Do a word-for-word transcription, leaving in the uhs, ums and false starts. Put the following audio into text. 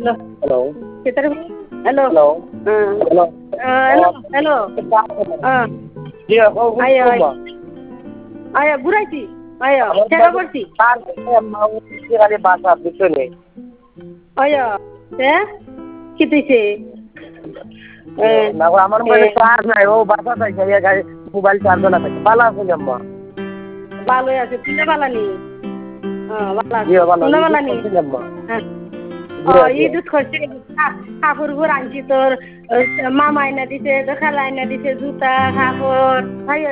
Hello. Hello. Kita Hello. Hello. Uh, Hello. uh, hello. Hello. Uh, জি আপু ayo, কুমা ayo, ঘুরাইছি ayo, চেষ্টা করছি তার খালি বাসা পিছনে ayo, তে কি দিছে না আমার মানে চার্জ নাই ও বাসা চাইছে গাড়ি মোবাইল চার্জ না থাকে ভালো আছে আম্মা ভালো আছে তুই ভালো নি হ্যাঁ ভালো আছে জি ভালো তুই ভালো নি আম্মা হ্যাঁ ও ঈদ করছে কাপড় গুলো আনছি তোর মামা এনে দিছে খালা এনে দিছে জুতা কাপড়